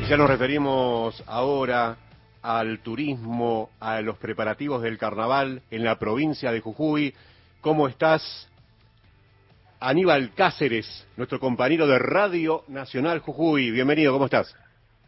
Ya nos referimos ahora al turismo, a los preparativos del carnaval en la provincia de Jujuy. ¿Cómo estás, Aníbal Cáceres, nuestro compañero de Radio Nacional Jujuy? Bienvenido, ¿cómo estás?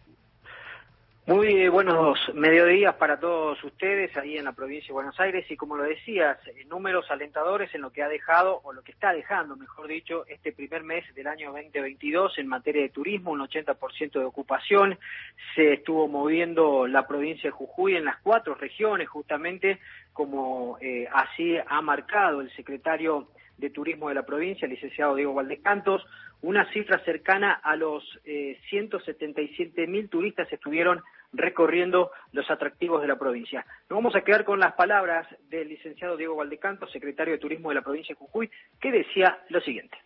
Muy buenos mediodías para todos ustedes ahí en la provincia de Buenos Aires y como lo decías, números alentadores en lo que ha dejado, o lo que está dejando, mejor dicho, este primer mes del año 2022 en materia de turismo, un 80% de ocupación. Se estuvo moviendo la provincia de Jujuy en las 4 regiones, justamente como así ha marcado el secretario de Turismo de la provincia, el licenciado Diego Valdecantos. Una cifra cercana a los 177.000 turistas estuvieron recorriendo los atractivos de la provincia. Nos vamos a quedar con las palabras del licenciado Diego Valdecantos, secretario de Turismo de la provincia de Jujuy, que decía lo siguiente.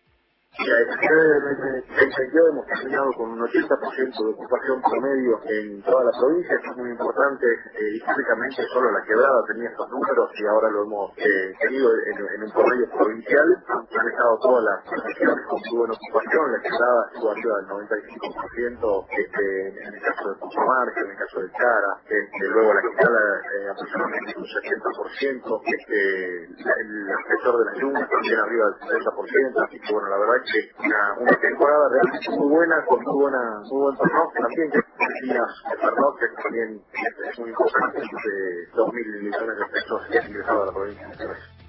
Hemos terminado con un 80% de ocupación promedio en toda la provincia. Esto es muy importante. Históricamente solo la Quebrada tenía estos números y ahora lo hemos tenido en un promedio provincial. Han estado todas las regiones con muy buena ocupación. La Quebrada estuvo arriba del 95%, en el caso de Putumayo, en el caso de Cara. Luego la Quebrada aproximadamente un 70%. El sector de las Yungas también arriba del 60%. Así que bueno, la verdad que una temporada realmente muy buena, con muy buen pernocte también, que decías, el pernocte también es muy importante, de 2.000 millones de pesos que han ingresado a la provincia de Buenos Aires.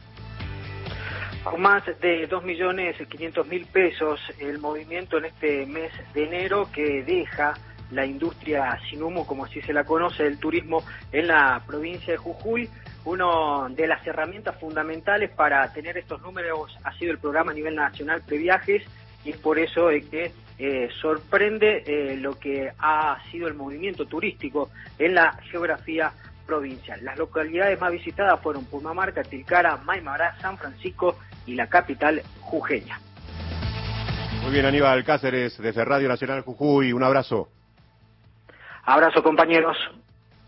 Con más de 2.500.000 pesos el movimiento en este mes de enero que deja la industria sin humo, como así se la conoce, del turismo en la provincia de Jujuy. Una de las herramientas fundamentales para tener estos números ha sido el programa a nivel nacional Previajes, y es por eso que sorprende lo que ha sido el movimiento turístico en la geografía provincial. Las localidades más visitadas fueron Purmamarca, Tilcara, Maimará, San Francisco y la capital jujeña. Muy bien, Aníbal Cáceres, desde Radio Nacional Jujuy, un abrazo. Abrazo, compañeros.